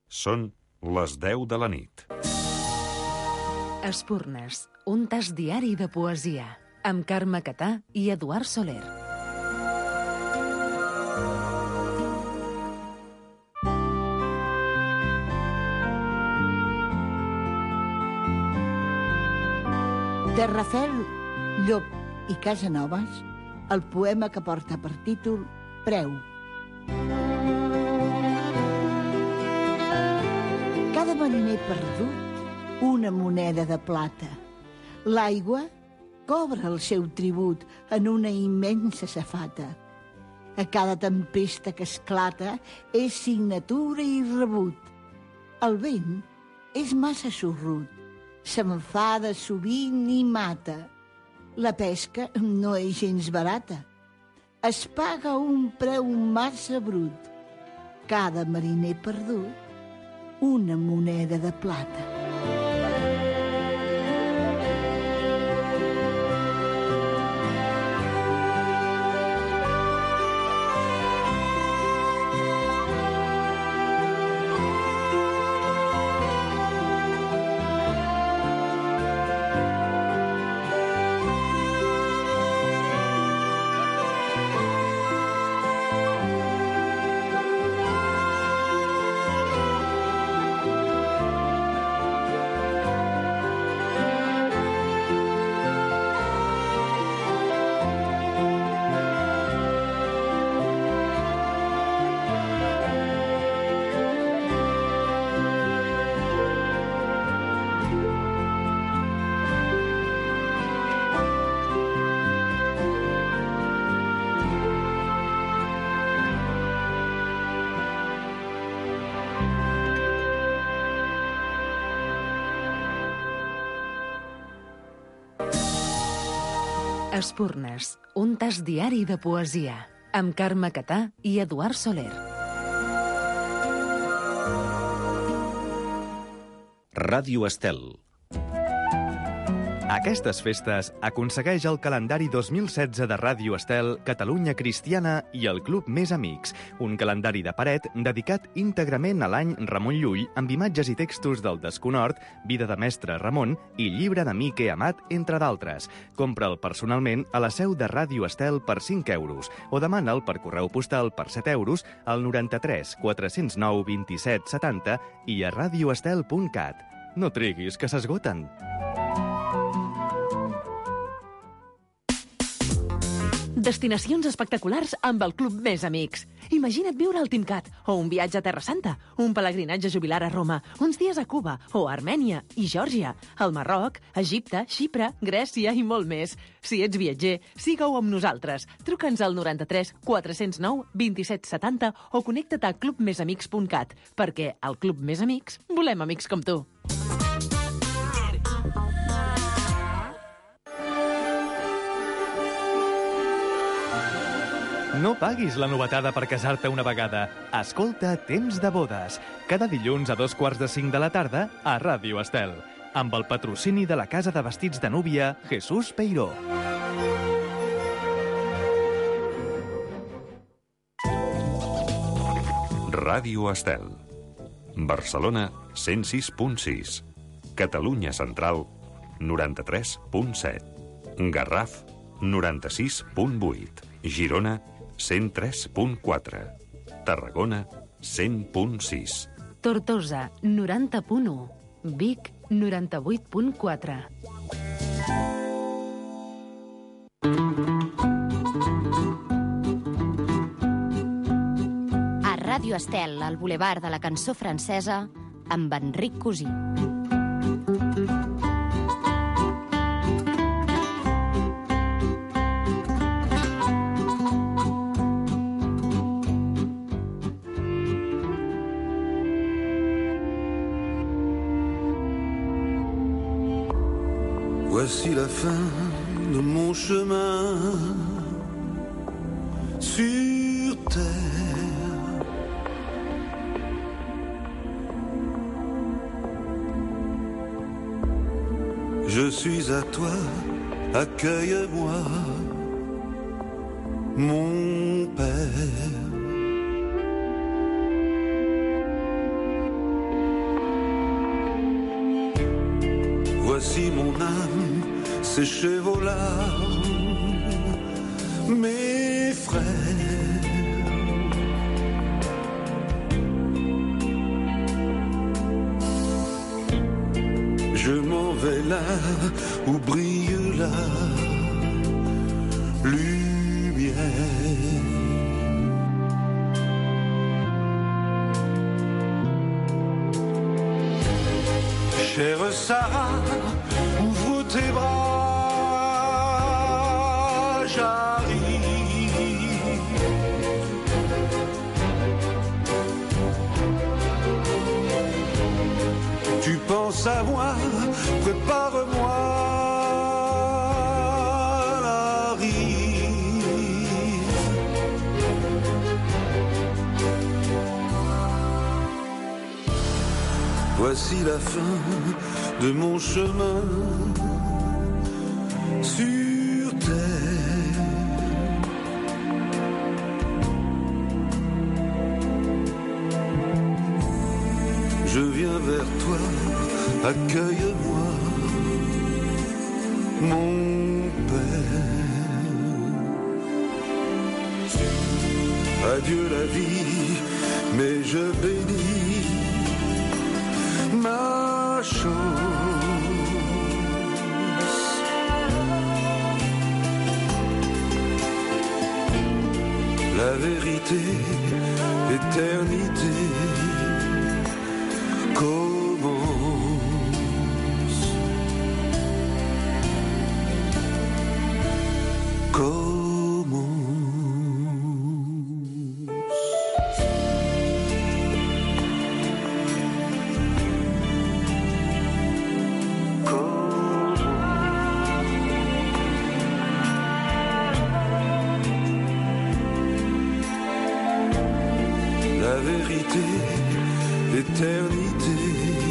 Són les 10 de la nit. Espurnes, un tas diari de poesia, amb Carme Catà i Eduard Soler. De Rafael Llop i Casanovas, el poema que porta per títol Preu. Cada mariner perdut, una moneda de plata. L'aigua cobra el seu tribut en una immensa safata. A cada tempesta que esclata és signatura i rebut. El vent és massa sorrut, s'enfada sovint i mata. La pesca no és gens barata. Es paga un preu massa brut. Cada mariner perdut, una moneda de plata. Espurnes, un tas diari de poesia, amb Carme Catà i Eduard Soler. Ràdio Estel. Aquestes festes aconsegueix el calendari 2016 de Ràdio Estel, Catalunya Cristiana i el Club Més Amics, un calendari de paret dedicat íntegrament a l'any Ramon Llull, amb imatges i textos del Desconhort, Vida de mestre Ramon i Llibre d'amic he amat, entre d'altres. Compra'l personalment a la seu de Ràdio Estel per 5 euros o demana'l per correu postal per 7 euros al 93 409 27 70 i a radioestel.cat. No triguis, que s'esgoten. Destinacions espectaculars amb el Club Més Amics. Imagina't viure al Timcat, o un viatge a Terra Santa, un pelegrinatge jubilar a Roma, uns dies a Cuba, o a Armènia i Geòrgia, al Marroc, Egipte, Xipre, Grècia i molt més. Si ets viatger, siga-ho amb nosaltres. Truca'ns al 93 409 27 70 o connecta't a clubmesamics.cat, perquè al Club Més Amics volem amics com tu. No paguis la novetada per casar-te una vegada. Escolta Temps de bodes, cada dilluns a 2:45 de la tarda a Ràdio Estel, amb el patrocini de la casa de vestits de núvia Jesús Peiró. Ràdio Estel. Barcelona, 106.6. Catalunya Central, 93.7. Garraf, 96.8. Girona, 103.4. Tarragona, 100.6. Tortosa, 90.1. Vic, 98.4. A Ràdio Estel, al Boulevard de la Cançó Francesa, amb Enric Cosí. Voici la fin de mon chemin sur terre. Je suis à toi, accueille-moi, mon Père. sécher vos larmes, mes frères. Je m'en vais là où brille la lumière. Chère Sarah, ouvre tes bras, j'arrive. Tu penses à moi, prépare-moi la rive. Voici la fin de mon chemin sur terre. Je viens vers toi, accueille-moi, mon Père. Adieu la vie, mais je bénis ma chance. La vérité, l'éternité commence. La vérité, l'éternité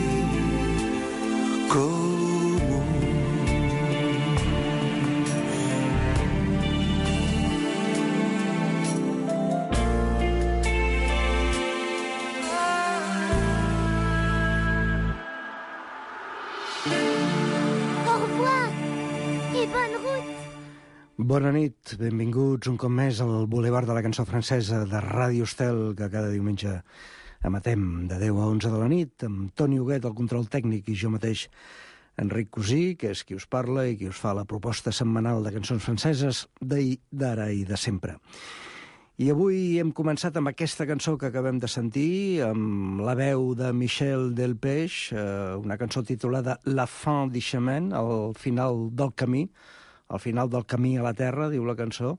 Bona nit, benvinguts un cop més al Boulevard de la Cançó Francesa de Ràdio Estel, que cada diumenge emetem de 10 a 11 de la nit, amb Toni Huguet, el control tècnic, i jo mateix, Enric Cosí, que és qui us parla i qui us fa la proposta setmanal de cançons franceses d'ahir, d'ara i de sempre. I avui hem començat amb aquesta cançó que acabem de sentir, amb la veu de Michel Delpech, una cançó titulada La fin du chemin, el final del camí, al final del camí a la terra, diu la cançó.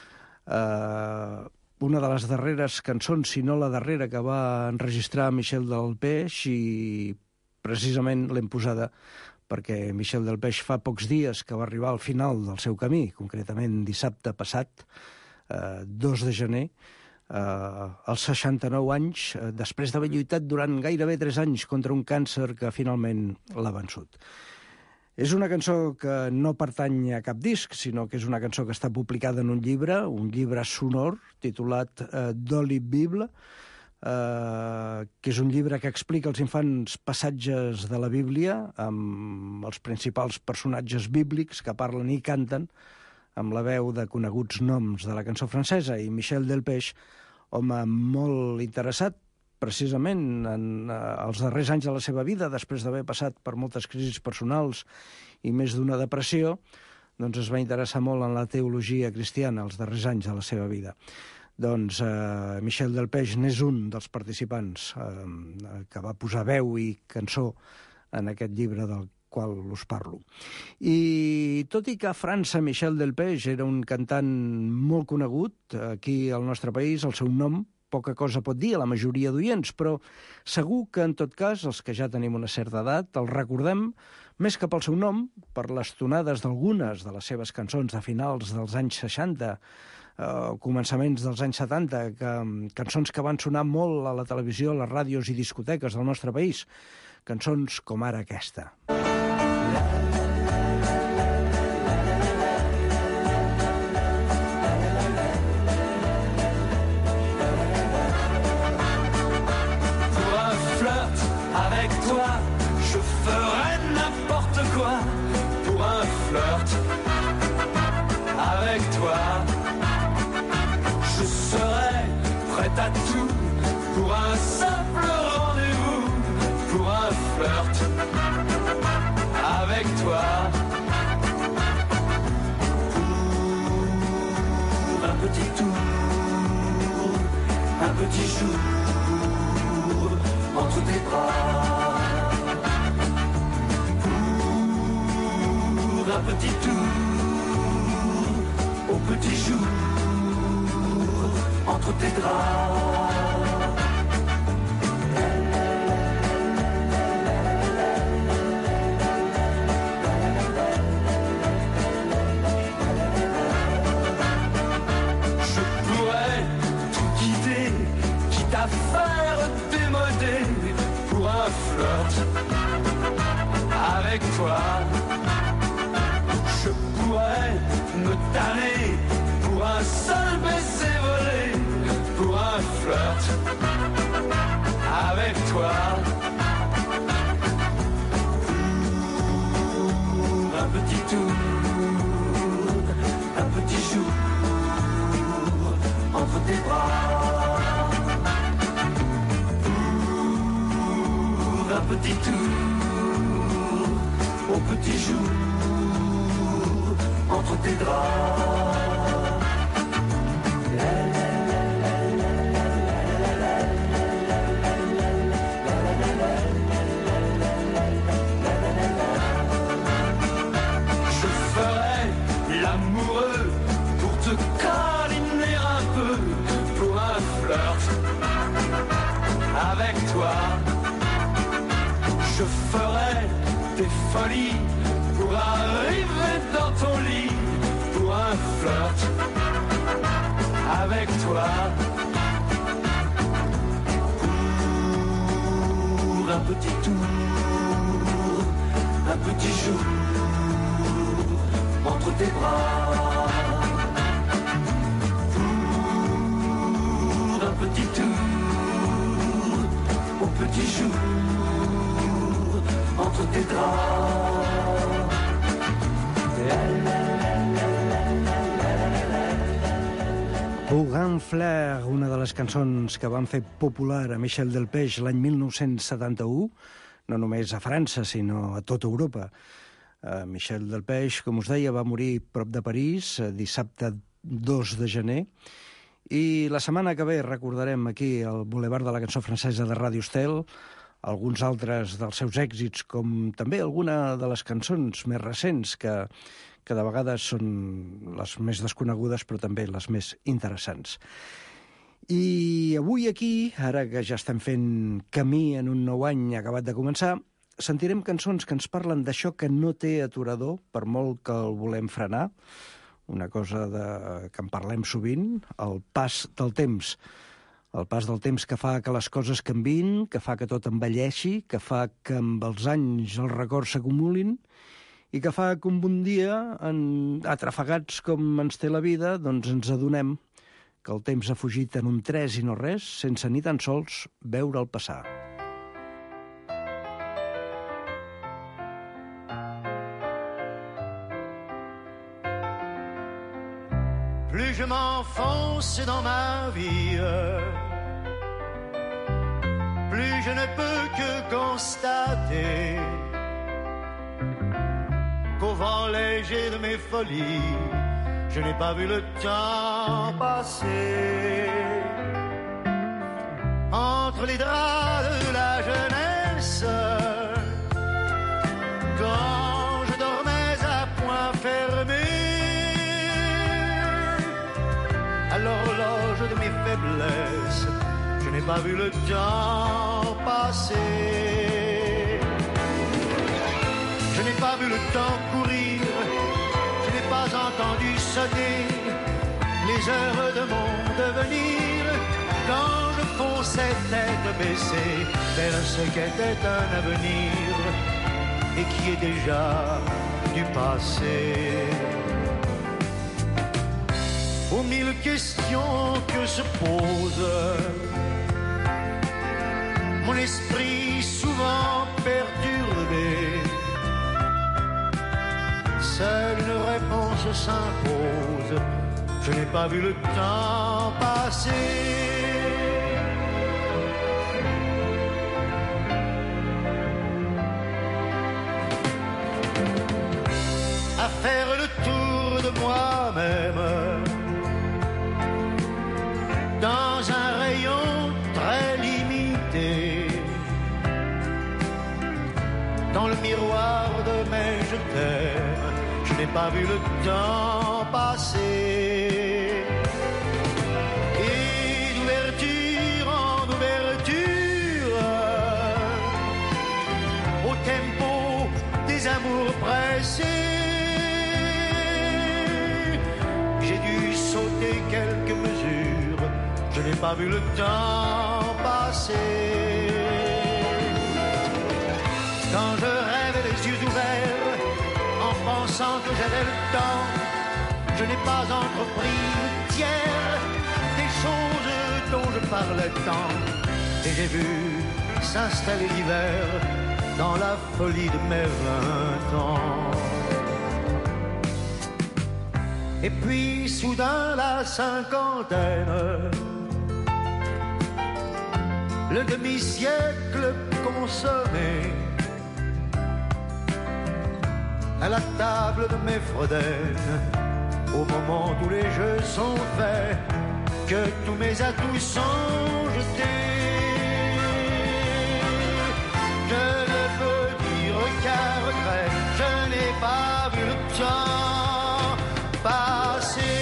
Una de les darreres cançons, si no la darrera, que va enregistrar Michel Delpech, i precisament l'hem posada perquè Michel Delpech fa pocs dies que va arribar al final del seu camí, concretament dissabte passat, 2 de gener, als 69 anys, després d'haver lluitat durant gairebé 3 anys contra un càncer que finalment l'ha vençut. És una cançó que no pertany a cap disc, sinó que és una cançó que està publicada en un llibre sonor, titulat Dolly Bible, que és un llibre que explica als infants passatges de la Bíblia, amb els principals personatges bíblics que parlen i canten, amb la veu de coneguts noms de la cançó francesa, i Michel Delpech, home molt interessat, precisament en els darrers anys de la seva vida, després d'haver passat per moltes crisis personals i més d'una depressió, doncs es va interessar molt en la teologia cristiana els darrers anys de la seva vida. Doncs Michel Delpech n'és un dels participants que va posar veu i cançó en aquest llibre del qual us parlo. I tot i que a França Michel Delpech era un cantant molt conegut, aquí al nostre país el seu nom poca cosa pot dir a la majoria d'oients, però segur que, en tot cas, els que ja tenim una certa edat, el recordem més que pel seu nom, per les tonades d'algunes de les seves cançons de finals dels anys 60, començaments dels anys 70, cançons que van sonar molt a la televisió, a les ràdios i discoteques del nostre país, cançons com ara aquesta. flirt avec toi. Je serai prête à tout pour un simple rendez-vous, pour un flirt avec toi. Pour un petit tour, un petit jour entre tes bras. Pour un petit tour, au petit jour entre tes draps. Avec toi, je pourrais me tanner pour un seul baiser volé, pour un flirt avec toi. Pour un petit tour, un petit jour entre tes bras. Un petit tour, au petit jour, entre tes draps. Je ferai l'amoureux pour te câliner un peu, pour un flirt avec toi. Je ferai des folies pour arriver dans ton lit, pour un flirt avec toi. Pour un petit tour, un petit jour entre tes bras. Pour un petit tour, au petit jour entre tes draps. Pour un flair, una de les cançons que van fer popular a Michel Delpech l'any 1971, no només a França, sinó a tota Europa. Michel Delpech, com us deia, va morir prop de París dissabte 2 de gener, i la setmana que ve recordarem aquí al Boulevard de la Cançó Francesa de Ràdio Estel alguns altres dels seus èxits, com també alguna de les cançons més recents que de vegades són les més desconegudes, però també les més interessants. I avui aquí, ara que ja estem fent camí en un nou any acabat de començar, sentirem cançons que ens parlen d'això que no té aturador, per molt que el volem frenar, una cosa que en parlem sovint, el pas del temps. El pas del temps que fa que les coses canviïn, que fa que tot envelleixi, que fa que amb els anys els records s'acumulin i que fa que un bon dia, atrafegats com ens té la vida, doncs ens adonem que el temps ha fugit en un tres i no res, sense ni tan sols veure'l passar. Plus je m'enfonce dans ma vie, plus je ne peux que constater qu'au vent léger de mes folies, je n'ai pas vu le temps passer. Entre les draps de la jeunesse, quand je dormais à poing fermé, à l'horloge de mes faiblesses, je n'ai pas vu le temps passer. Je n'ai pas vu le temps courir, je n'ai pas entendu sonner les heures de mon devenir, quand je fonçais tête baissée vers ce qu'était un avenir et qui est déjà du passé. Aux mille questions que se pose mon esprit souvent perturbé, seul silence s'impose. Je n'ai pas vu le temps passer. À faire le tour de moi-même dans un rayon très limité, dans le miroir de mes je t'aime. Je n'ai pas vu le temps passer. Et d'ouverture en ouverture, au tempo des amours pressés, j'ai dû sauter quelques mesures. Je n'ai pas vu le temps passer. Quand je rêve les yeux ouverts, en pensant que j'avais le temps, je n'ai pas entrepris le tiers des choses dont je parlais tant. Et j'ai vu s'installer l'hiver dans la folie de mes 20 ans. Et puis soudain la cinquantaine, le demi-siècle consommé, à la table de mes Frodènes, au moment où les jeux sont faits, que tous mes atouts sont jetés. Je ne peux dire qu'à regret, je n'ai pas vu le temps passer.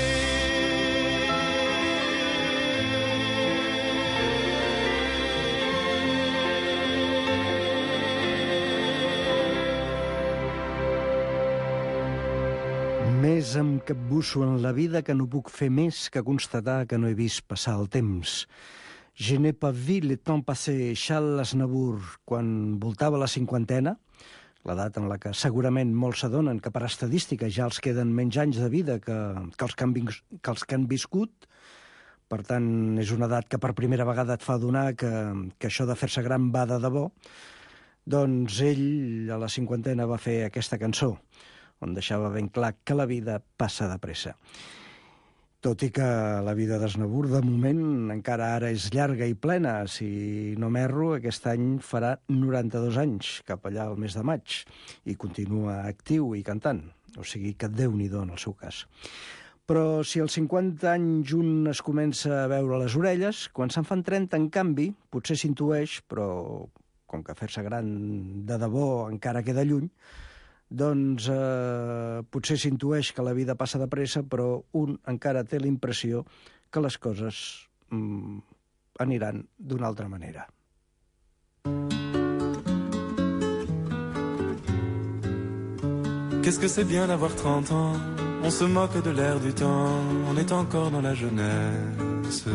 Més em capbusso en la vida que no puc fer més que constatar que no he vist passar el temps. Je n'ai pas vu le temps passer. Charles Aznavour, quan voltava la cinquantena, l'edat en la que segurament molts s'adonen que per estadística ja els queden menys anys de vida que els que han viscut. Per tant, és una edat que per primera vegada et fa adonar que això de fer-se gran va de debò. Doncs ell, a la cinquantena, va fer aquesta cançó, on deixava ben clar que la vida passa de pressa. Tot i que la vida d'Aznavour, de moment, encara ara és llarga i plena. Si no m'erro, aquest any farà 92 anys, cap allà al mes de maig, i continua actiu i cantant. O sigui que Déu-n'hi-do en el seu cas. Però si als 50 anys un es comença a veure les orelles, quan se'n fan 30, en canvi, potser s'intueix, però com que fer-se gran de debò encara queda lluny, doncs potser s'intueix que la vida passa de pressa, però un encara té la impressió que les coses aniran d'una altra manera. Qu'est-ce que c'est bien d'avoir 30 ans? On se moque de l'air du temps, on est encore dans la jeunesse.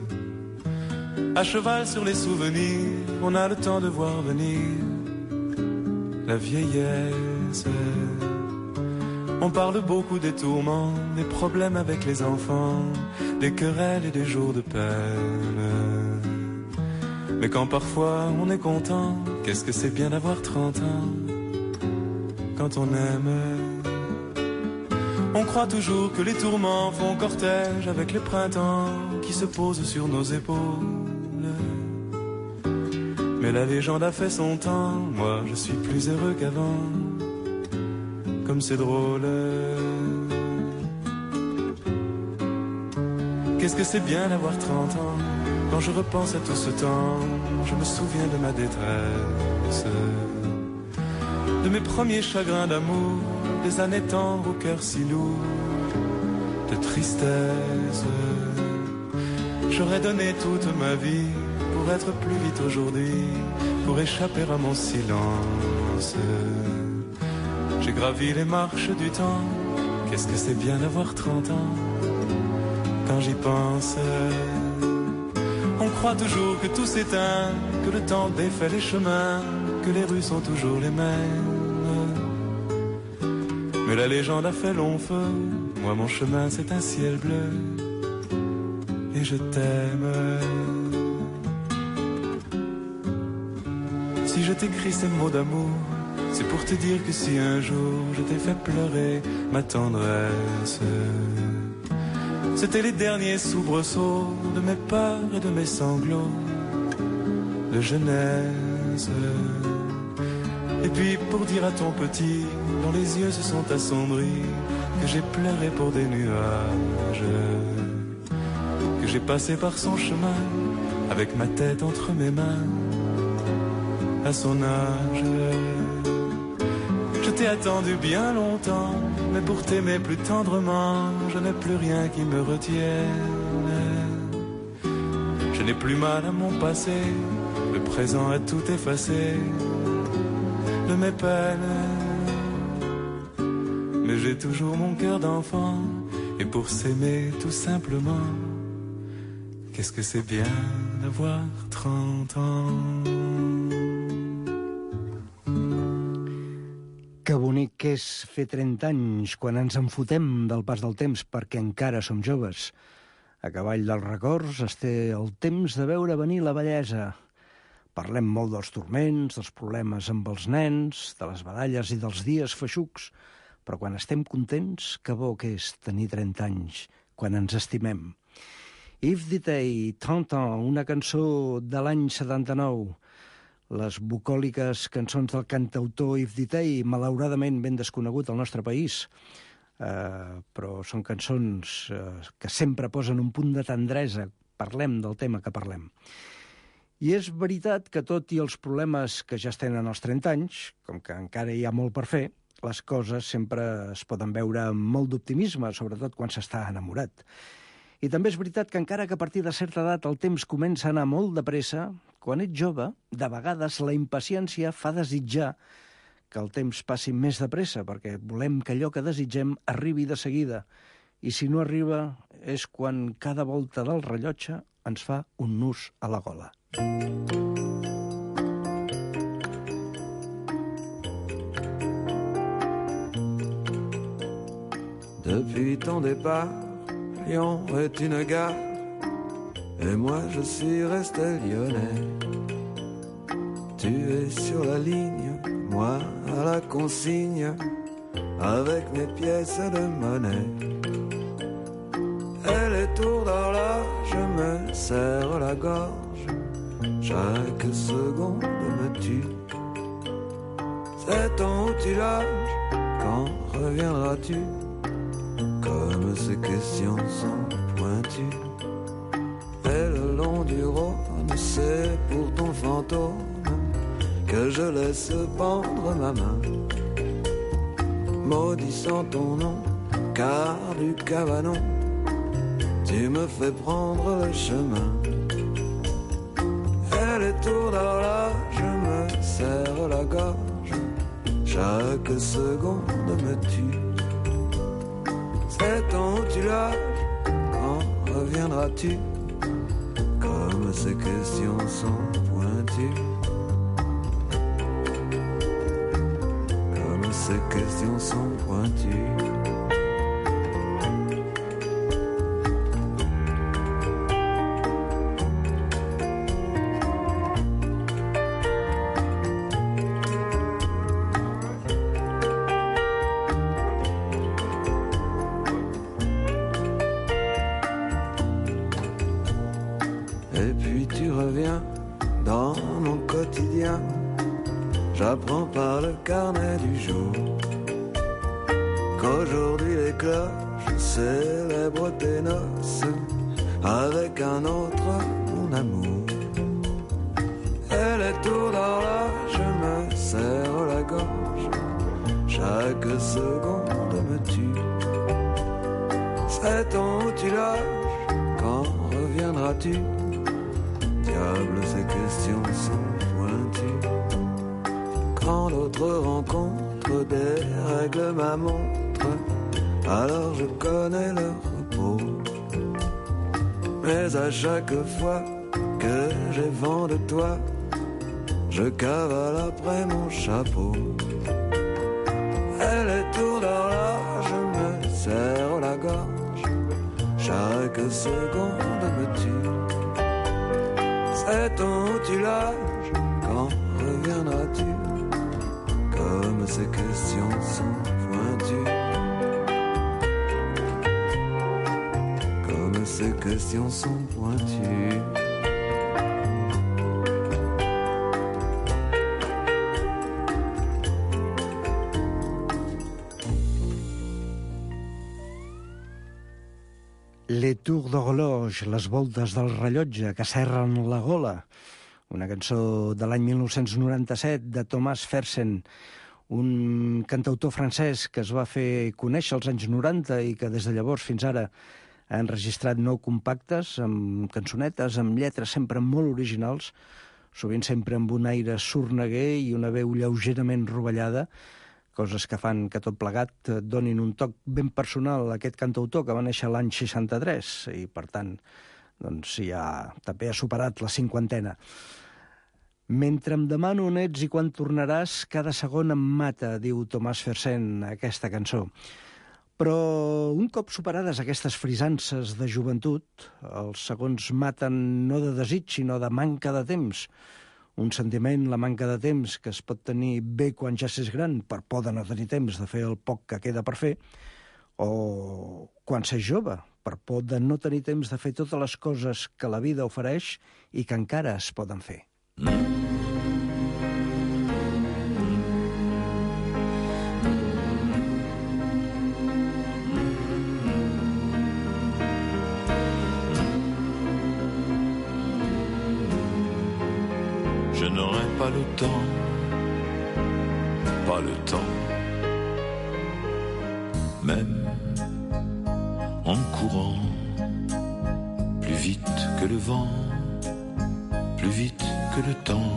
À cheval sur les souvenirs, on a le temps de voir venir la vieillesse. On parle beaucoup des tourments, des problèmes avec les enfants, des querelles et des jours de peine. Mais quand parfois on est content, qu'est-ce que c'est bien d'avoir 30 ans? Quand on aime, on croit toujours que les tourments font cortège avec les printemps qui se posent sur nos épaules. Mais la légende a fait son temps, moi je suis plus heureux qu'avant. Comme c'est drôle. Qu'est-ce que c'est bien d'avoir 30 ans? Quand je repense à tout ce temps, je me souviens de ma détresse, de mes premiers chagrins d'amour, des années tendres au cœur si lourd de tristesse. J'aurais donné toute ma vie pour être plus vite aujourd'hui, pour échapper à mon silence. J'ai gravi les marches du temps, qu'est-ce que c'est bien d'avoir 30 ans? Quand j'y pense, on croit toujours que tout s'éteint, que le temps défait les chemins, que les rues sont toujours les mêmes. Mais la légende a fait long feu, moi mon chemin c'est un ciel bleu, et je t'aime. Si je t'écris ces mots d'amour, c'est pour te dire que si un jour je t'ai fait pleurer ma tendresse, c'était les derniers soubresauts de mes peurs et de mes sanglots de jeunesse. Et puis pour dire à ton petit, dont les yeux se sont assombris, que j'ai pleuré pour des nuages, que j'ai passé par son chemin avec ma tête entre mes mains à son âge. Je t'ai attendu bien longtemps, mais pour t'aimer plus tendrement, je n'ai plus rien qui me retienne. Je n'ai plus mal à mon passé, le présent a tout effacé de mes peines. Mais j'ai toujours mon cœur d'enfant, et pour s'aimer tout simplement, qu'est-ce que c'est bien d'avoir 30 ans. Que bonic que és fer 30 anys quan ens enfotem del pas del temps perquè encara som joves. A cavall dels records es té el temps de veure venir la vellesa. Parlem molt dels turments, dels problemes amb els nens, de les baralles i dels dies feixucs, però quan estem contents, que bo que és tenir 30 anys, quan ens estimem. Yves Ditey, 30 ans, una cançó de l'any 79. Les bucòliques cançons del cantautor Yves Ditey, malauradament ben desconegut al nostre país, però són cançons que sempre posen un punt de tendresa, parlem del tema que parlem. I és veritat que tot i els problemes que ja es tenen als 30 anys, com que encara hi ha molt per fer, les coses sempre es poden veure amb molt d'optimisme, sobretot quan s'està enamorat. I també és veritat que encara que a partir de certa edat el temps comença a anar molt de pressa, quan ets jove, de vegades la impaciència fa desitjar que el temps passi més de pressa, perquè volem que allò que desitgem arribi de seguida. I si no arriba, és quan cada volta del rellotge ens fa un nus a la gola. Depuis ton départ, Lyon est une gare, et moi je suis resté lyonnais. Tu es sur la ligne, moi à la consigne, avec mes pièces de monnaie. Et les tours d'horloge me serrent la gorge, chaque seconde me tue. C'est ton outillage, quand reviendras-tu? Comme ces questions sont pointues. Et le long du Rhône, c'est pour ton fantôme que je laisse pendre ma main, maudissant ton nom, car du cabanon tu me fais prendre le chemin. Et les tours d'horloge me serrent la gorge, chaque seconde me tue. C'est ton outillage, quand reviendras-tu? Comme ces questions sont pointues. Comme ces questions sont pointues. J'apprends par le carnet du jour qu'aujourd'hui les cloches célèbrent tes noces avec un autre, mon amour. Et les tours d'horloge me serrent la gorge, chaque seconde me tue. C'est ton outillage, quand reviendras-tu? Diable, ces questions sont pointues. Quand l'autre rencontre dérègle ma montre, alors je connais le repos. Mais à chaque fois que j'ai vent de toi, je cavale après mon chapeau. Et les tours d'horloge me serrent la gorge, chaque seconde me tue. C'est ton outillage, quand reviendras-tu? sont pointues. Comme ces questions sont pointues. Les tours d'horloge, les voltes del rellotge que serren la gola. Una cançó de l'any 1997 de Thomas Fersen, un cantautor francès que es va fer conèixer als anys 90 i que des de llavors fins ara ha enregistrat 9 compactes amb cançonetes, amb lletres sempre molt originals, sovint sempre amb un aire sorneguer i una veu lleugerament rovellada, coses que fan que tot plegat donin un toc ben personal a aquest cantautor que va néixer l'any 63 i, per tant, doncs ja també ha superat la 50ena. Mentre em demano on ets i quan tornaràs, cada segon em mata, diu Thomas Fersen, aquesta cançó. Però un cop superades aquestes frisances de joventut, els segons maten no de desig, sinó de manca de temps. Un sentiment, la manca de temps, que es pot tenir bé quan ja s'és gran, per por de no tenir temps de fer el poc que queda per fer, o quan s'és jove, per por de no tenir temps de fer totes les coses que la vida ofereix i que encara es poden fer. Je n'aurai pas le temps, même en courant, plus vite que le vent, plus vite que le temps,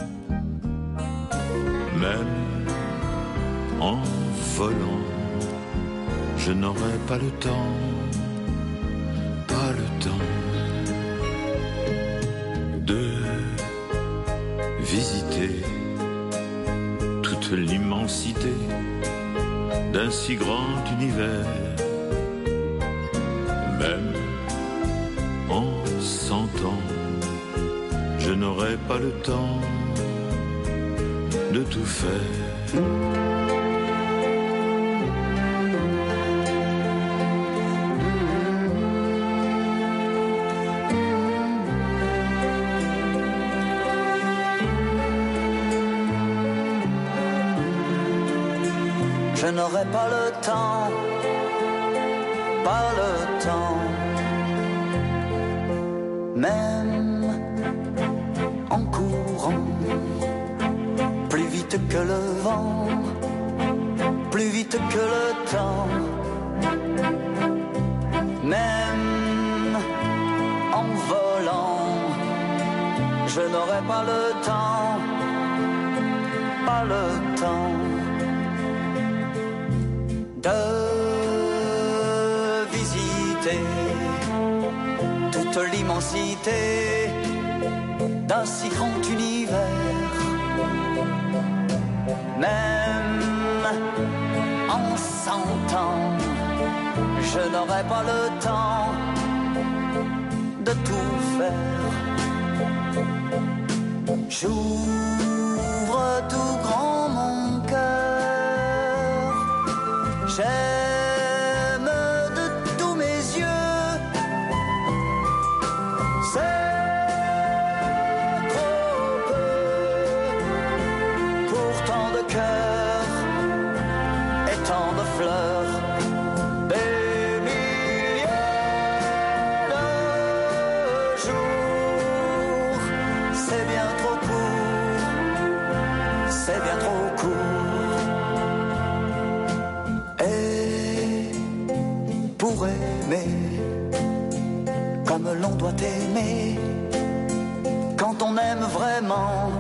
même en volant, je n'aurai pas le temps, de visiter toute l'immensité d'un si grand univers. Même en 100 ans, je n'aurai pas le temps de tout faire. Je n'aurai pas le temps, même en courant, plus vite que le vent, plus vite que le temps, même en volant, je n'aurai pas le temps, de visiter toute l'immensité d'un si grand univers. Même en 100 ans, je n'aurai pas le temps de tout faire. J'ouvre tout grand mon cœur, j'aime de tous mes yeux, c'est trop peu pour tant de cœurs et tant de fleurs, des milliers de jours, c'est bien trop court, c'est bien trop court. Pour aimer comme l'on doit aimer, quand on aime vraiment,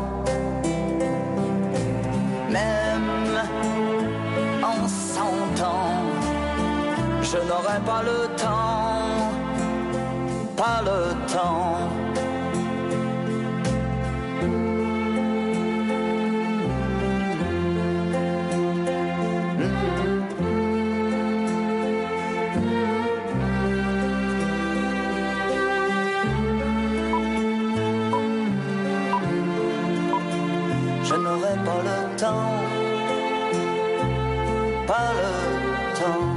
même en 100 ans, je n'aurai pas le temps, je n'aurai pas le temps, pas le temps.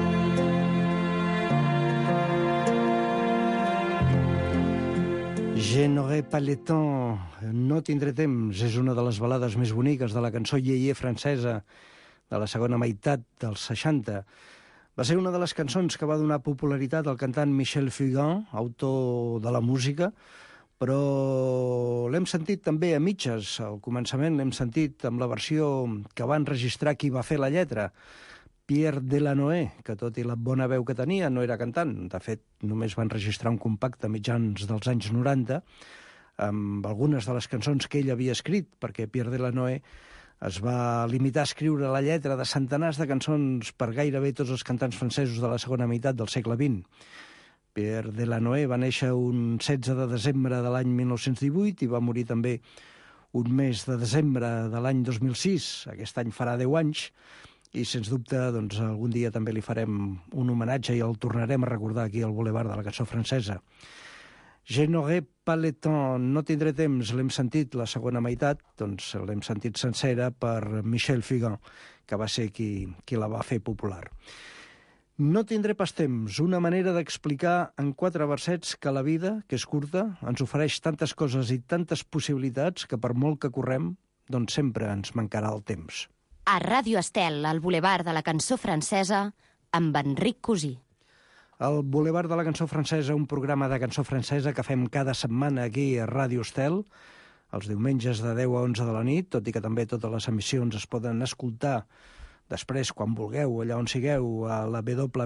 Je n'aurai pas le temps, no tindré temps, és una de les balades més boniques de la cançó Yeye francesa de la segona meitat dels 60. Va ser una de les cançons que va donar popularitat al cantant Michel Fugain, autor de la música, però l'hem sentit també a mitges. Al començament l'hem sentit amb la versió que va enregistrar qui va fer la lletra, Pierre Delanoë, que tot i la bona veu que tenia no era cantant. De fet, només va enregistrar un compacte a mitjans dels anys 90 amb algunes de les cançons que ell havia escrit, perquè Pierre Delanoë es va limitar a escriure la lletra de centenars de cançons per gairebé tots els cantants francesos de la segona meitat del segle XX. Pierre Delanoë va néixer un 16 de desembre de l'any 1918 i va morir també un mes de desembre de l'any 2006. Aquest any farà 10 anys i, sens dubte, doncs, algun dia també li farem un homenatge i el tornarem a recordar aquí al Boulevard de la Cançó Francesa. Je n'aurai pas le temps, no tindré temps, l'hem sentit la segona meitat, doncs l'hem sentit sencera per Michel Fugain, que va ser qui la va fer popular. No tindré pas temps, una manera d'explicar en 4 versets que la vida, que és curta, ens ofereix tantes coses i tantes possibilitats que per molt que correm, doncs sempre ens mancarà el temps. A Ràdio Estel, al Boulevard de la Cançó Francesa, amb Enric Cosí. El Boulevard de la Cançó Francesa, un programa de cançó francesa que fem cada setmana aquí a Ràdio Estel, els diumenges de 10 a 11 de la nit, tot i que també totes les emissions es poden escoltar després, quan vulgueu, allà on sigueu, a la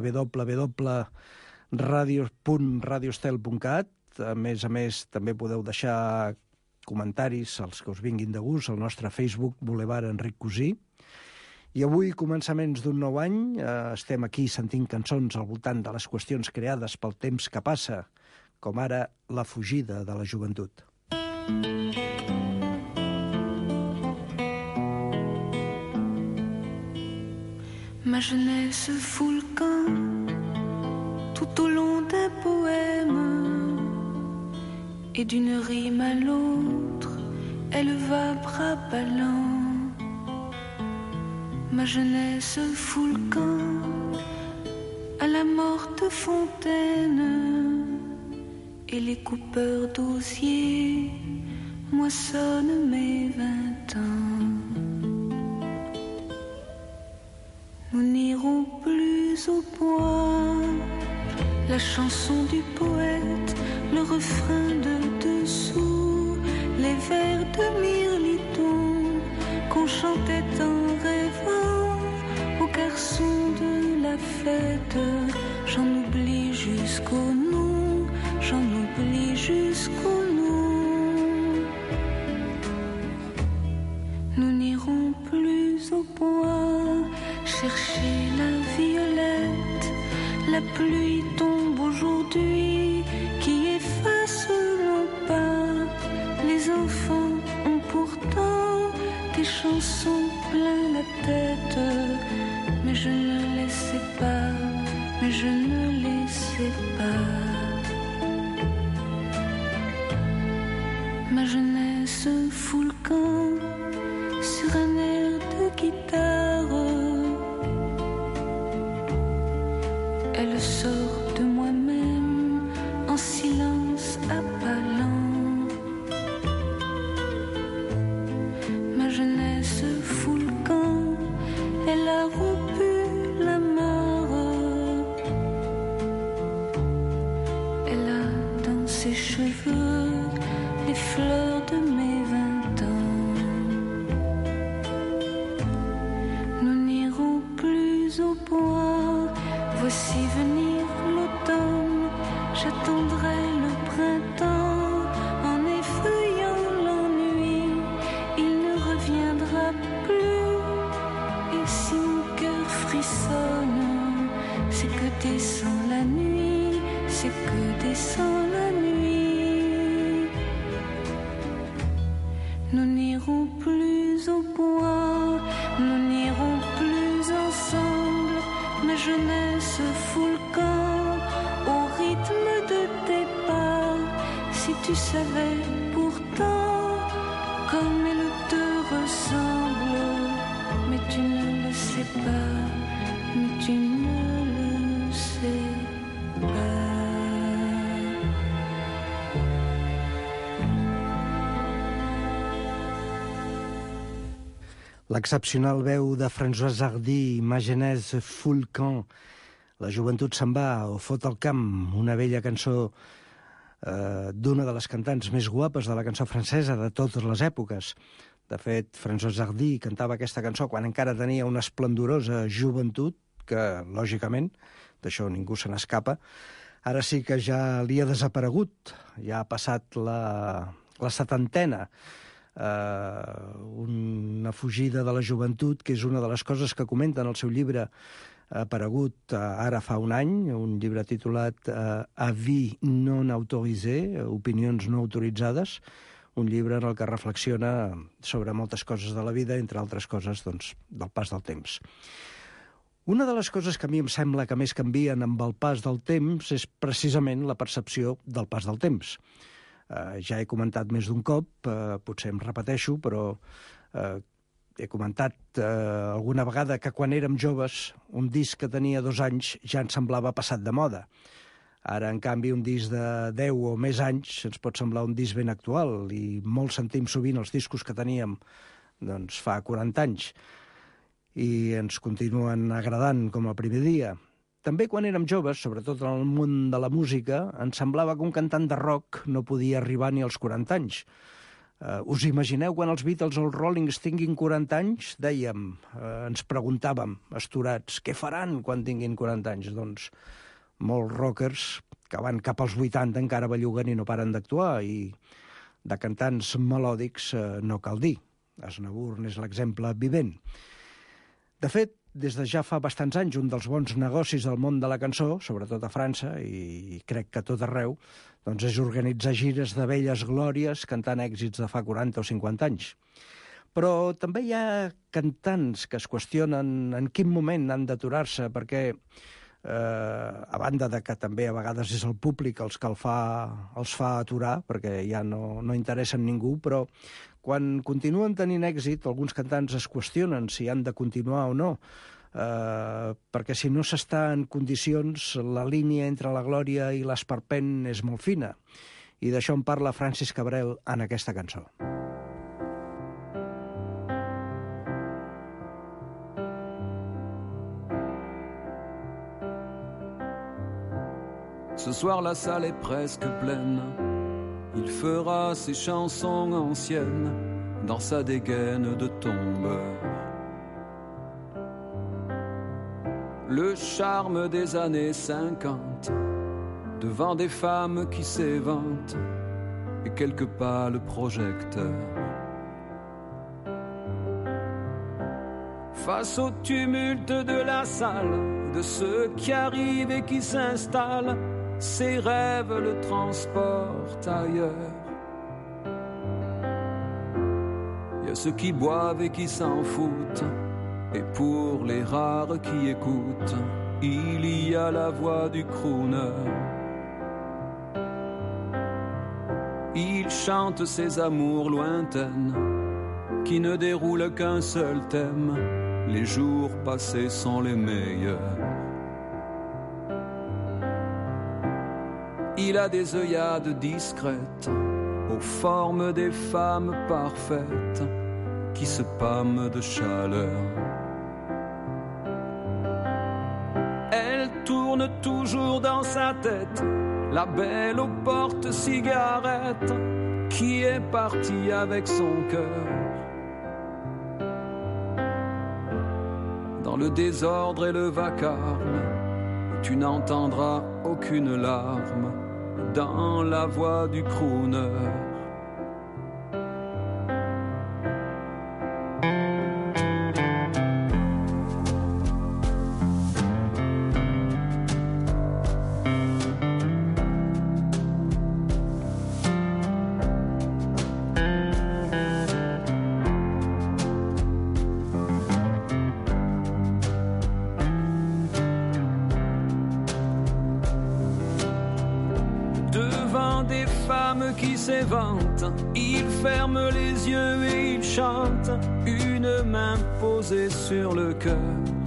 www.radiostel.cat. A més, també podeu deixar comentaris, els que us vinguin de gust, al nostre Facebook, Boulevard Enric Cosí. I avui, començaments d'un nou any, estem aquí sentint cançons al voltant de les qüestions creades pel temps que passa, com ara la fugida de la joventut. Ma jeunesse fout le camp tout au long des poèmes, et d'une rime à l'autre, elle va bras ballants. Ma jeunesse fout le camp à la morte fontaine, et les coupeurs d'osier moissonnent mes 20 ans. Nous n'irons plus au bois, la chanson du poète, le refrain de dessous, les vers de Mirliton qu'on chantait en rêvant aux garçons de la fête. J'en oublie jusqu'au nom, j'en oublie jusqu'au nom. Nous n'irons plus au bois chercher la violette, la pluie tombe aujourd'hui qui efface nos pas. Les enfants ont pourtant des chansons plein la tête, mais je ne les sais pas, mais je ne les sais pas. Ma jeunesse fout le camp sur un air de guitare. Elle sort de moi-même en silence à pas lents. Ma jeunesse fout le camp, elle a rompu la mare. Elle a dans ses cheveux les fleurs de mes 20 ans. Nous n'irons plus au bois, voici venir l'automne, j'attendrai le printemps en effeuillant l'ennui, il ne reviendra plus. Et si mon cœur frissonne, c'est que descend la nuit, c'est que descend la nuit. Nous n'irons plus au bois, nous n'irons plus ensemble. Ma jeunesse fout le camp au rythme de tes pas. Si tu savais pourtant comme elle te ressemble, mais tu ne le sais pas. L'excepcional veu de François Hardy, Ma jeunesse fout le camp, La joventut se'n va o fot el camp, una vella cançó d'una de les cantants més guapes de la cançó francesa de totes les èpoques. De fet, François Hardy cantava aquesta cançó quan encara tenia una esplendorosa joventut, que, lògicament, d'això ningú se n'escapa, ara sí que ja li ha desaparegut, ja ha passat la setantena, una fugida de la joventut, que és una de les coses que comenta en el seu llibre aparegut ara fa un any, un llibre titulat Avis non autorisé, opinions no autoritzades, un llibre en el que reflexiona sobre moltes coses de la vida, entre altres coses doncs, del pas del temps. Una de les coses que a mi em sembla que més canvien amb el pas del temps és precisament la percepció del pas del temps. Ja he comentat més d'un cop, potser em repeteixo, però he comentat alguna vegada que quan érem joves un disc que tenia 2 anys ja ens semblava passat de moda. Ara, en canvi, un disc de 10 o més anys ens pot semblar un disc ben actual i molt sentim sovint els discos que teníem doncs, fa 40 anys i ens continuen agradant com el primer dia. També quan érem joves, sobretot en el món de la música, ens semblava que un cantant de rock no podia arribar ni als 40 anys. Us imagineu quan els Beatles o els Rollings tinguin 40 anys? Dèiem, ens preguntàvem, astorats, què faran quan tinguin 40 anys? Doncs molts rockers que van cap als 80 encara belluguen i no paren d'actuar, i de cantants melòdics no cal dir. Aznavour és l'exemple vivent. De fet, des de ja fa bastants anys, un dels bons negocis del món de la cançó, sobretot a França, i crec que a tot arreu, doncs és organitzar gires de velles glòries cantant èxits de fa 40 o 50 anys. Però també hi ha cantants que es qüestionen en quin moment han d'aturar-se, perquè, a banda de que també a vegades és el públic els que els fa aturar, perquè ja no interessen ningú, però quan continuen tenint èxit, alguns cantants es qüestionen si han de continuar o no, perquè si no s'està en condicions, la línia entre la glòria i l'esperpent és molt fina. I d'això en parla Francis Cabrel en aquesta cançó. Ce soir la salle est presque pleine. Il fera ses chansons anciennes dans sa dégaine de tombeur. Le charme des années 50 devant des femmes qui s'éventent et quelques pâles projecteurs. Face au tumulte de la salle, de ceux qui arrivent et qui s'installent, ses rêves le transportent ailleurs. Il y a ceux qui boivent et qui s'en foutent, et pour les rares qui écoutent, il y a la voix du crooner. Il chante ses amours lointaines, qui ne déroulent qu'un seul thème. Les jours passés sont les meilleurs. Il a des œillades discrètes, aux formes des femmes parfaites, qui se pâment de chaleur. Elle tourne toujours dans sa tête, la belle aux porte-cigarettes, qui est partie avec son cœur. Dans le désordre et le vacarme, tu n'entendras aucune larme dans la voix du crooner. Qui s'évente, il ferme les yeux et il chante, une main posée sur le cœur.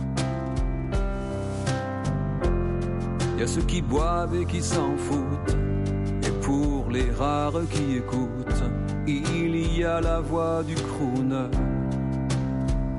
Il y a ceux qui boivent et qui s'en foutent, et pour les rares qui écoutent, il y a la voix du crooner.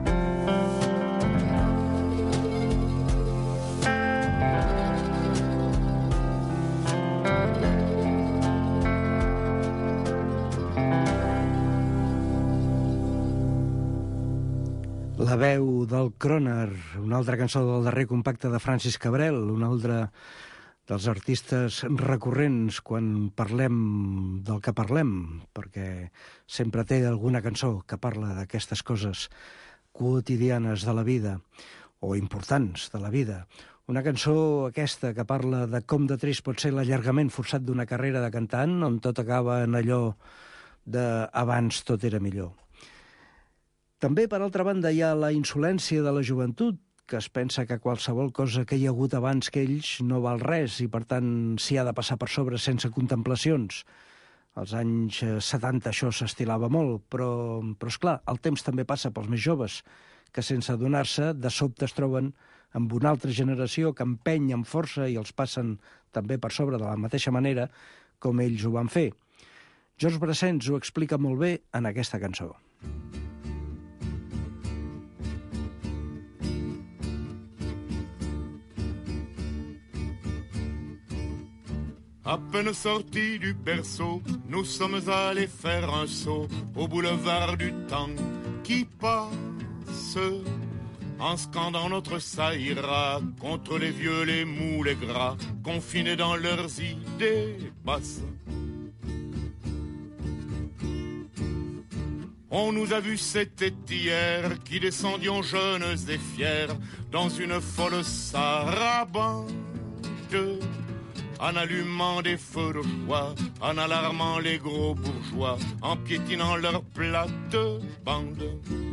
La veu del Croner, una altra cançó del darrer compacte de Francis Cabrel, un altre dels artistes recurrents quan parlem del que parlem, perquè sempre té alguna cançó que parla d'aquestes coses quotidianes de la vida, o importants de la vida. Una cançó aquesta que parla de com de trist pot ser l'allargament forçat d'una carrera de cantant, on tot acaba en allò de abans tot era millor. També, per altra banda, hi ha la insolència de la joventut, que es pensa que qualsevol cosa que hi ha hagut abans que ells no val res i, per tant, s'hi ha de passar per sobre sense contemplacions. Als anys 70 això s'estilava molt, però esclar, el temps també passa pels més joves, que sense adonar-se, de sobte es troben amb una altra generació que empeny amb força i els passen també per sobre de la mateixa manera com ells ho van fer. Georges Brassens ho explica molt bé en aquesta cançó. À peine sortis du berceau, nous sommes allés faire un saut au boulevard du temps qui passe, en scandant notre ça ira contre les vieux, les mous, les gras, confinés dans leurs idées basses. On nous a vus, c'était hier, qui descendions jeunes et fiers dans une folle sarabande, en allumant des feux de joie, en alarmant les gros bourgeois, en piétinant leurs plates-bandes.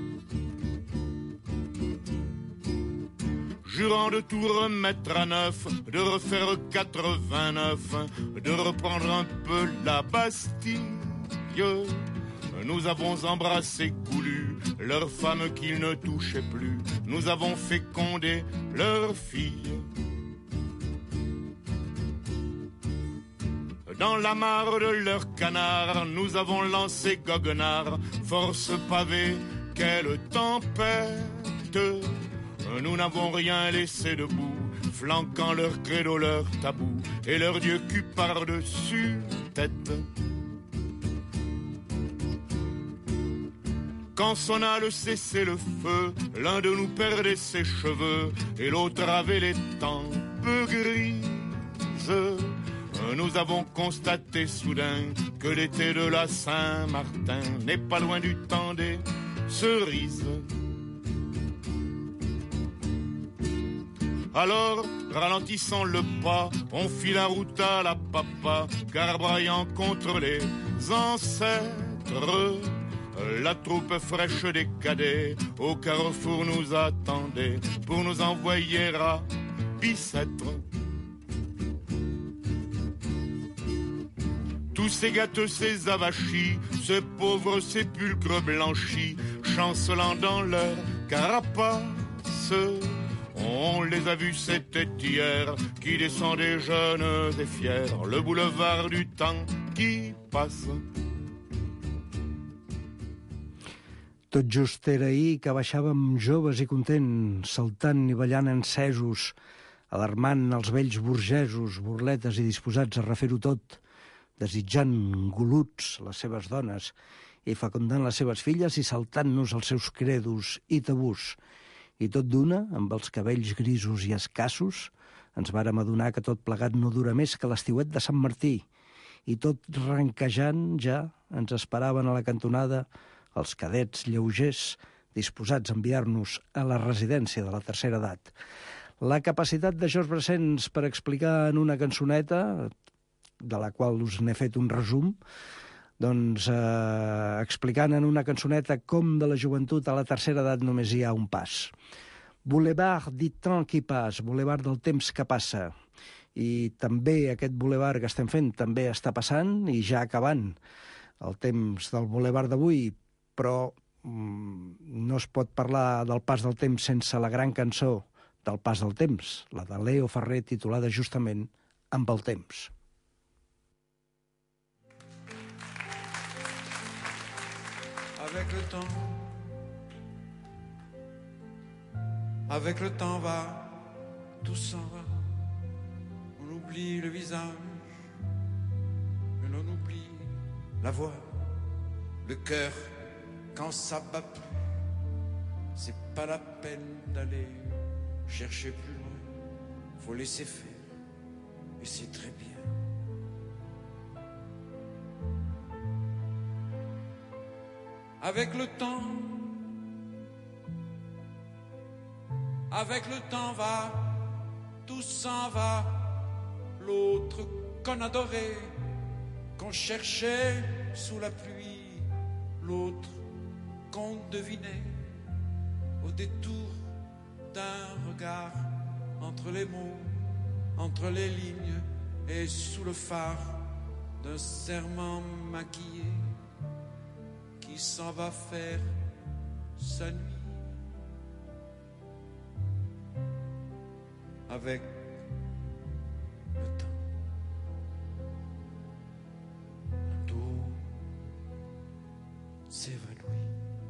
Jurant de tout remettre à neuf, de refaire 89, de reprendre un peu la Bastille. Nous avons embrassé goulu leurs femmes qu'ils ne touchaient plus. Nous avons fécondé leurs filles. Dans la mare de leurs canards, nous avons lancé goguenard, force pavée, quelle tempête. Nous n'avons rien laissé debout, flanquant leur credo, leur tabou, et leur dieu cul par-dessus tête. Quand sonna le cessez-le-feu, l'un de nous perdait ses cheveux, et l'autre avait les tempes grises. Nous avons constaté soudain que l'été de la Saint-Martin n'est pas loin du temps des cerises. Alors, ralentissant le pas, on fit la route à la papa, garbraillant contre les ancêtres. La troupe fraîche des cadets au carrefour nous attendait pour nous envoyer à Bicêtre. Tous ces gâteux, ces avachis, ces pauvres sépulcres blanchis, chancelant dans leur carapace. On les a vus, c'était hier, qui descendaient jeunes et fiers, le boulevard du temps qui passe. Tot just era ahir que baixàvem joves i contents, saltant i ballant encesos, alarmant els vells burgesos, burletes i disposats a refer-ho tot, desitjant goluts les seves dones i fecundant les seves filles i saltant-nos els seus credos i tabús. I tot d'una, amb els cabells grisos i escassos, ens vàrem adonar que tot plegat no dura més que l'estiuet de Sant Martí. I tot ranquejant ja ens esperaven a la cantonada els cadets lleugers disposats a enviar-nos a la residència de la tercera edat. La capacitat de Georges Brassens per explicar en una cançoneta, de la qual us n'he fet un resum, doncs explicant en una cançoneta com de la joventut a la tercera edat només hi ha un pas. Boulevard du temps qui passe, boulevard del temps que passa. I també aquest boulevard que estem fent també està passant i ja acabant el temps del boulevard d'avui, però no es pot parlar del pas del temps sense la gran cançó del pas del temps, la de Leo Ferrer, titulada justament Amb el temps. Avec le temps va, tout s'en va. On oublie le visage, mais l'on oublie la voix, le cœur quand ça bat plus. c'est pas la peine d'aller chercher plus loin. Faut laisser faire, et c'est très bien. Avec le temps va, tout s'en va. L'autre qu'on adorait, qu'on cherchait sous la pluie, l'autre qu'on devinait au détour d'un regard, entre les mots, entre les lignes et sous le phare d'un serment maquillé qui s'en va faire sa nuit. Avec le temps, tout s'évanouit.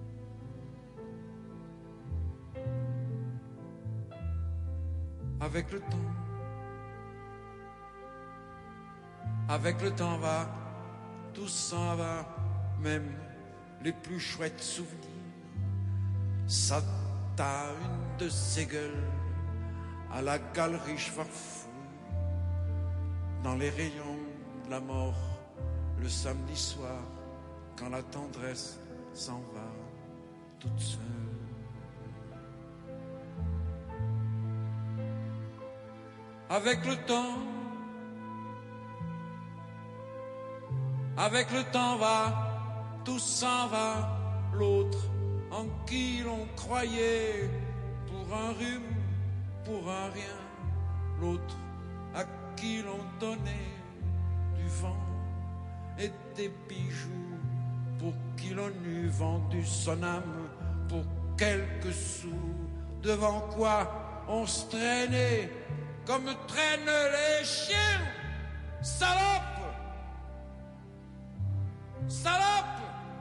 Avec le temps va, tout s'en va, même les plus chouettes souvenirs. Ça t'a une de ces gueules à la galerie Farfouille, dans les rayons de la mort, le samedi soir, quand la tendresse s'en va toute seule. Avec le temps va, tout s'en va, l'autre en qui l'on croyait pour un rhume, pour un rien, l'autre à qui l'on donnait du vent et des bijoux, pour qui l'on eût vendu son âme pour quelques sous, devant quoi on se traînait comme traînent les chiens. Salope! Salope!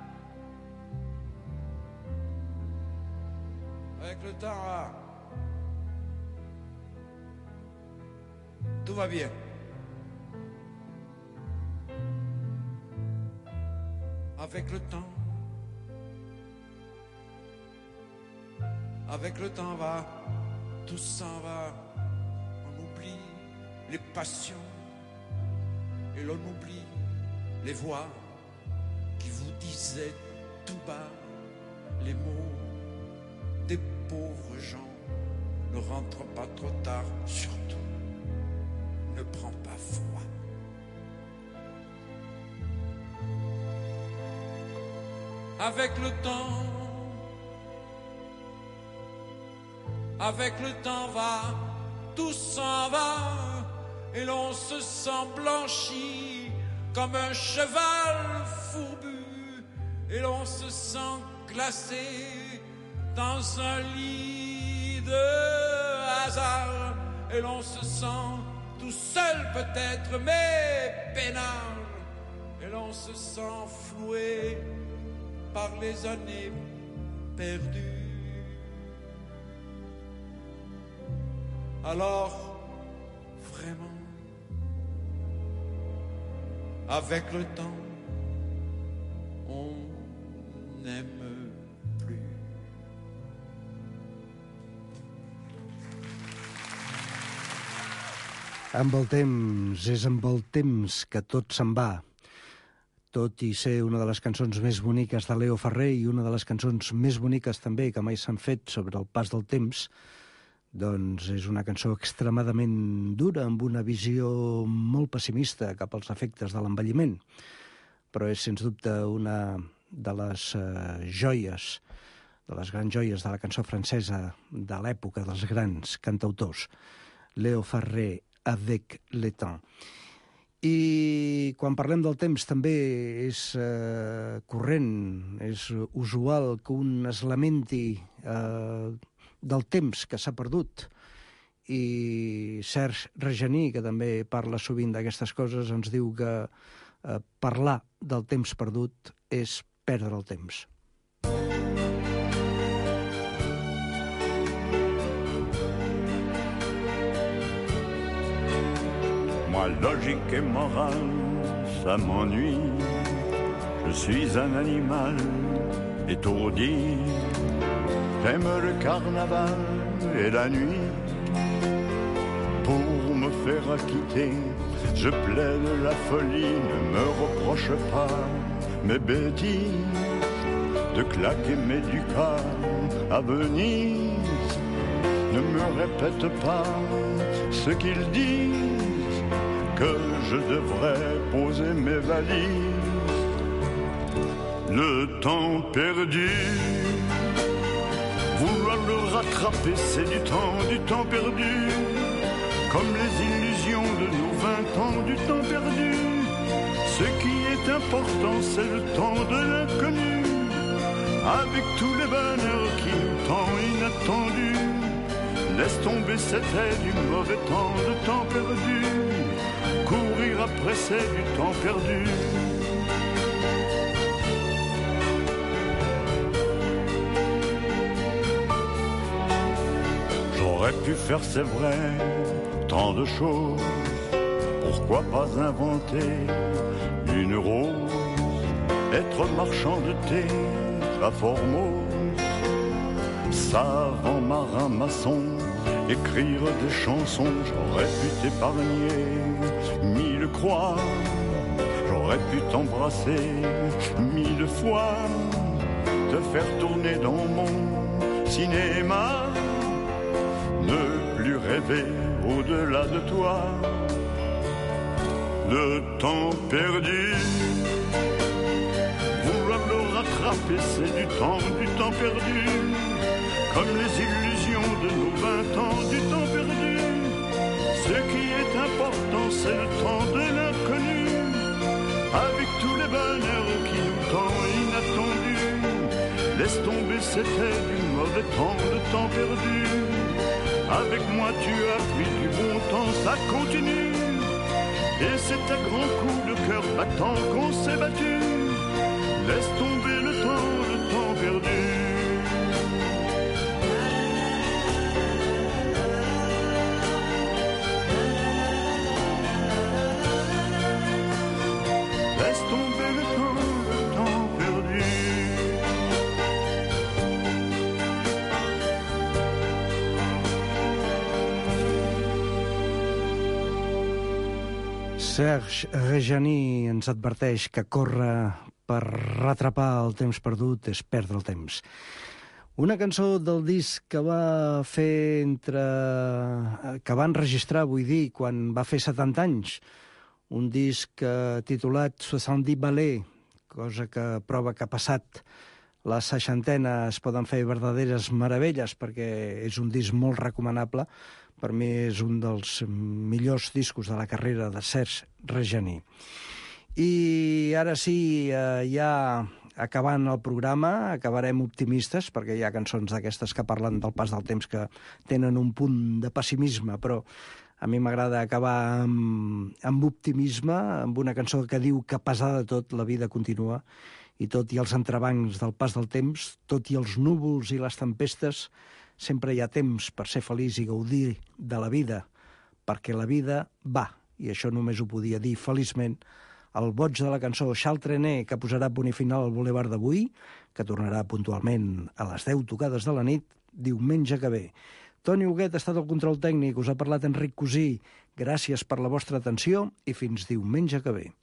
Avec le temps, tout va bien. Avec le temps va, tout s'en va. On oublie les passions et l'on oublie les voix qui vous disaient tout bas les mots des pauvres gens. Ne rentre pas trop tard, surtout ne prends pas froid. Avec le temps va, tout s'en va, et l'on se sent blanchi comme un cheval fourbu, et l'on se sent glacé dans un lit de hasard, et l'on se sent tout seul peut-être, mais peinard, et l'on se sent floué par les années perdues. Alors, vraiment, avec le temps, on n'aime plus. Amb el temps, és amb el temps que tot se'n va. Tot i ser una de les cançons més boniques de Leo Ferrer i una de les cançons més boniques també que mai s'han fet sobre el pas del temps, doncs és una cançó extremadament dura, amb una visió molt pessimista cap als efectes de l'envelliment. Però és, sens dubte, una de les joies, de les grans joies de la cançó francesa de l'època dels grans cantautors. Leo Ferrer, Avec le temps. I quan parlem del temps també és corrent, és usual que un es lamenti del temps que s'ha perdut. I Serge Reggiani, que també parla sovint d'aquestes coses, ens diu que parlar del temps perdut és perdre el temps. Moi, logique et morale, ça m'ennuie. Je suis un animal étourdi. J'aime le carnaval et la nuit. Pour me faire acquitter, je plaide la folie. Ne me reproche pas mes bêtises, de claquer mes ducats à Venise. Ne me répète pas ce qu'ils disent, que je devrais poser mes valises. Le temps perdu, vouloir le rattraper, c'est du temps perdu. Comme les illusions de nos 20 ans, du temps perdu. Ce qui est important, c'est le temps de l'inconnu, avec tous les bonheurs qui nous tendent inattendus. Laisse tomber, c'était du mauvais temps, de temps perdu. Courir après, c'est du temps perdu. J'aurais pu faire, c'est vrai, tant de choses. Pourquoi pas inventer une rose, être marchand de thé à Formose, savant, marin, maçon, écrire des chansons. J'aurais pu t'épargner 1000 croix, j'aurais pu t'embrasser 1000 fois, te faire tourner dans mon cinéma, ne plus rêver au-delà de toi. Le temps perdu, vouloir le rattraper, c'est du temps perdu. Comme les illusions de nos 20 ans, du temps perdu. Ce qui est important, c'est le temps de l'inconnu, avec tous les bonheurs qui nous tendent inattendus. Laisse tomber, c'était du mauvais temps, de temps perdu. Avec moi tu as pris du bon temps, ça continue. Et c'est à grands coups de cœur battant qu'on s'est battu. Laisse tomber le temps perdu. Laisse tomber le temps perdu. Serge Reggiani ens adverteix que córrer per retrapar el temps perdut és perdre el temps. Una cançó del disc que va fer que va enregistrar, vull dir, quan va fer 70 anys. Un disc titulat 70 Ballets, cosa que prova que ha passat la 60ena es poden fer verdaderes meravelles, perquè és un disc molt recomanable. Per mi és un dels millors discos de la carrera de Serge Reggiani. I ara sí, ja acabant el programa, acabarem optimistes, perquè hi ha cançons d'aquestes que parlen del pas del temps que tenen un punt de pessimisme, però a mi m'agrada acabar amb optimisme, amb una cançó que diu que a pesar de tot la vida continua, i tot i els entrebancs del pas del temps, tot i els núvols i les tempestes, sempre hi ha temps per ser feliç i gaudir de la vida, perquè la vida va, i això només ho podia dir feliçment el boig de la cançó Charles Trenet, que posarà punt i final al Boulevard d'avui, que tornarà puntualment a les 10 tocades de la nit, diumenge que ve. Toni Huguet ha estat al control tècnic, us ha parlat Enric Cosí. Gràcies per la vostra atenció i fins diumenge que ve.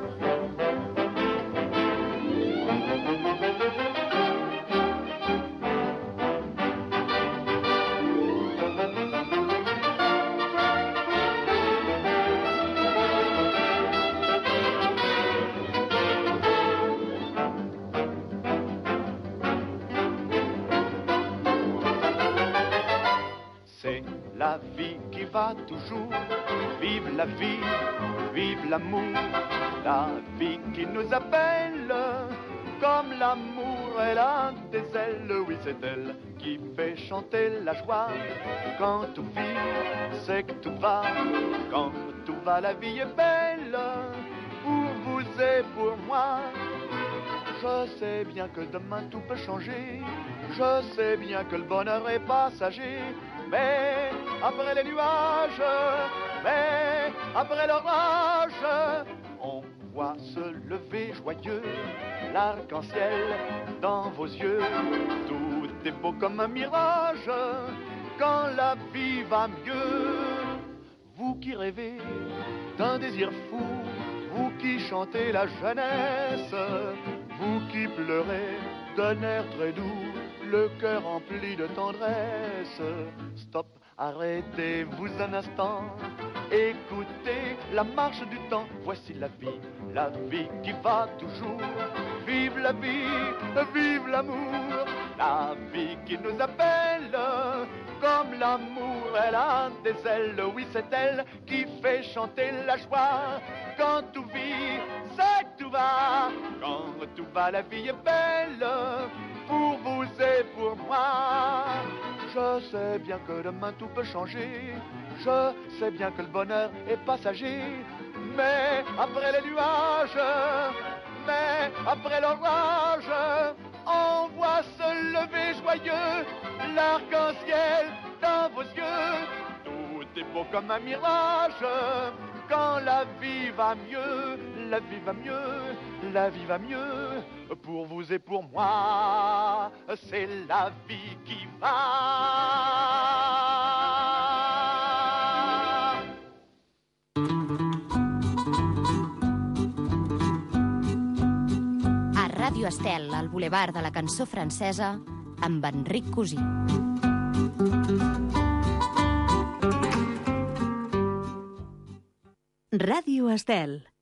La vie qui va toujours, vive la vie, vive l'amour, la vie qui nous appelle, comme l'amour elle a des ailes, oui c'est elle qui fait chanter la joie. Quand tout vit, c'est que tout va, quand tout va la vie est belle, pour vous et pour moi. Je sais bien que demain tout peut changer, je sais bien que le bonheur est passager. Mais après les nuages, mais après l'orage, on voit se lever joyeux l'arc-en-ciel dans vos yeux. Tout est beau comme un mirage quand la vie va mieux. Vous qui rêvez d'un désir fou, vous qui chantez la jeunesse, vous qui pleurez d'un air très doux, le cœur rempli de tendresse. Stop, arrêtez-vous un instant, écoutez la marche du temps. Voici la vie qui va toujours. Vive la vie, vive l'amour, la vie qui nous appelle. Comme l'amour, elle a des ailes, oui c'est elle qui fait chanter la joie. Quand tout vit, c'est que tout va. Quand tout va, la vie est belle. Pour vous et pour moi. Je sais bien que demain tout peut changer. Je sais bien que le bonheur est passager. Mais après les nuages, mais après l'orage, on voit se lever joyeux l'arc-en-ciel dans vos yeux. Tout est beau comme un mirage quand la vie va mieux, la vie va mieux, la vie va mieux. Pour vous et pour moi, c'est la vie qui va. A Ràdio Estel, al Boulevard de la Cançó Francesa, amb Enric Cosí. Ràdio Estel.